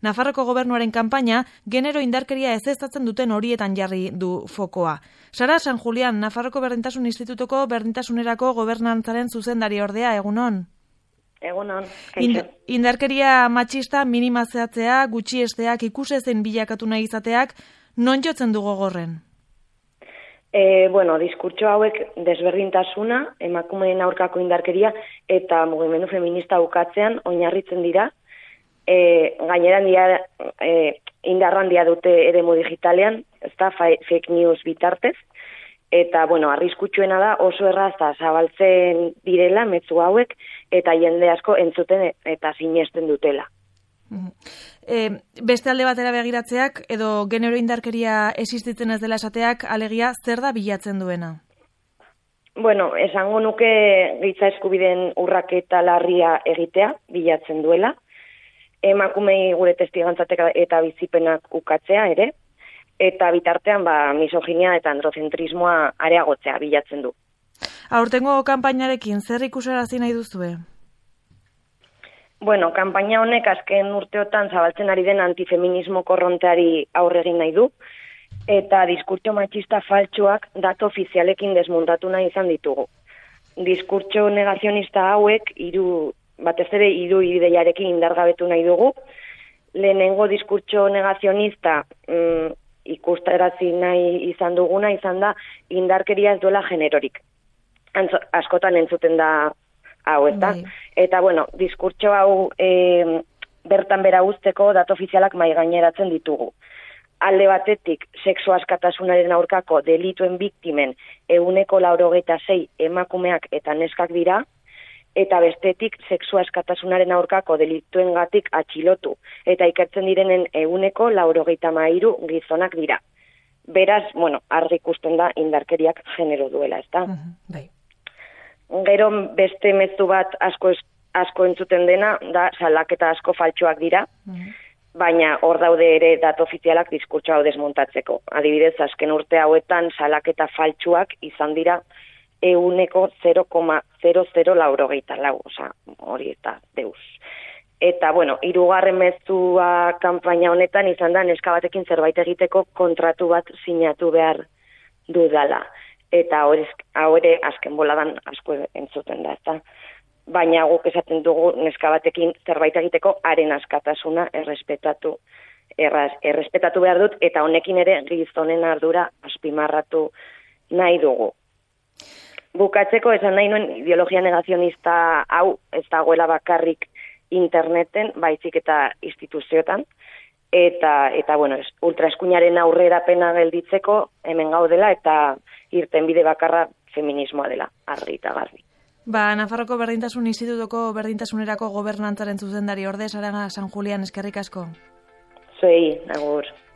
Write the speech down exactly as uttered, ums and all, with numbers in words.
Nafarroko gobernuaren kanpaina genero indarkeria ezeztatzen duten horietan jarri du fokoa. Sara San Julián, Nafarroko Berdintasun Institutuko Berdintasunerako Gobernantzaren zuzendari ordea, egunon? Egunon, Ind indarkeria matxista minimazeatzea, gutxiesteak, ikusezen bilakatu nahi izateak, non jotzen du gogorren? E, bueno, diskurtso hauek desberdintasuna, emakumeen aurkako indarkeria eta mugimendu feminista ukatzean oinarritzen dira. E, gaineran dia, e, indarrandia dute eremu digitalean, ezta fake news bitartez. Eta, bueno, arriskutsuena da oso erraza zabaltzen direla mezu hauek eta jende asko entzuten eta sinesten dutela. E, beste alde batera begiratzeak edo genero indarkeria existitzen ez dela esateak alegia zer da bilatzen duena? Bueno, esango nuke giza eskubideen urraketa larria egitea bilatzen duela. Emakumei gure testigantzatek eta bizipenak ukatzea ere. Eta bitartean ba, misoginia eta androzentrismoa areagotzea bilatzen du. Aurtengo kanpainarekin zer ikusarazi nahi duzue? Bueno, kanpaina honek azken urteotan zabaltzen ari den antifeminismo korronteari aurre egin nahi du, eta diskurtso matxista faltsuak datu ofizialekin desmuntatu nahi izan ditugu. Diskurtso negazionista hauek, iru, batez ere hiru ideiarekin indargabetu nahi dugu. Lehenengo diskurtso negazionista mm, ikustarazi nahi izan duguna, izan da indarkeria ez duela generorik. Antzo, askotan entzuten da hau, ez da? Eta, bueno, diskurtso hau e, bertan bera uzteko datu ofizialak mai gaineratzen ditugu. Alde batetik, sexu askatasunaren aurkako delituen biktimen ehuneko laurogeita sei emakumeak eta neskak dira, eta bestetik sexu askatasunaren aurkako delituengatik atxilotu eta ikertzen direnen ehuneko laurogeita hamairu gizonak dira. Beraz, bueno, argi ikusten da indarkeriak genero duela, ezta? Uh-huh, bai. Gero beste mezu bat asko asko entzuten dena da salaketa asko faltsuak dira. Uh-huh. Baina hor daude ere datu ofizialak diskurtso hau desmontatzeko. Adibidez, azken urte hauetan salaketa faltsuak izan dira ehuneko zero koma zero zero laurogeita lau, oza, hori eta deus. Eta, bueno, hirugarren mezua kanpaina honetan izan da neska batekin zerbait egiteko kontratu bat sinatu behar dudala. Eta hau ere azken boladan asko entzuten da, ezta. Baina guk esaten dugu neska batekin zerbait egiteko haren askatasuna errespetatu, erraz, errespetatu behar dut, eta honekin ere gizonen ardura azpimarratu nahi dugu. Bukatzeko esan nahi nuen ideologia negazionista hau ez dagoela bakarrik interneten, baizik eta instituzioetan, eta, eta bueno, ultraeskuinaren aurrerapena gelditzeko hemen gaudela eta irtenbide bakarra feminismoa dela, argi eta garbi. Ba, Nafarroko Berdintasun Institutuko Berdintasunerako Gobernantzaren zuzendari orde, Sara San Julián, eskerrik asko. Zuei, agur.